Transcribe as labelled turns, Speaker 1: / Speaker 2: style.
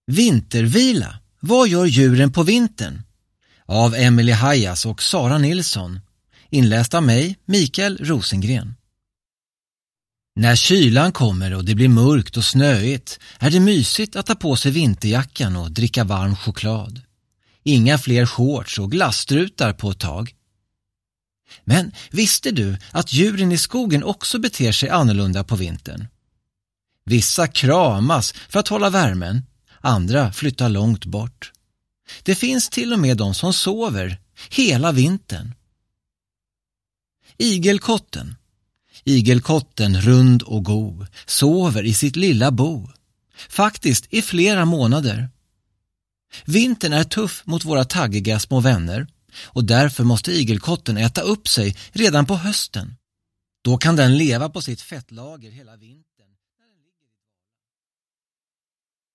Speaker 1: Vintervila. Vad gör djuren på vintern? Av Emelie Hajas och Sara Nilsson. Inläst av mig, Mikael Rosengren. När kylan kommer och det blir mörkt och snöigt är det mysigt att ta på sig vinterjackan och dricka varm choklad. Inga fler shorts och glasstrutar på ett tag. Men visste du att djuren i skogen också beter sig annorlunda på vintern? Vissa kramas för att hålla värmen, andra flyttar långt bort. Det finns till och med de som sover hela vintern. Igelkotten. Igelkotten, rund och god, sover i sitt lilla bo. Faktiskt i flera månader. Vintern är tuff mot våra taggiga små vänner och därför måste igelkotten äta upp sig redan på hösten. Då kan den leva på sitt fettlager hela vintern.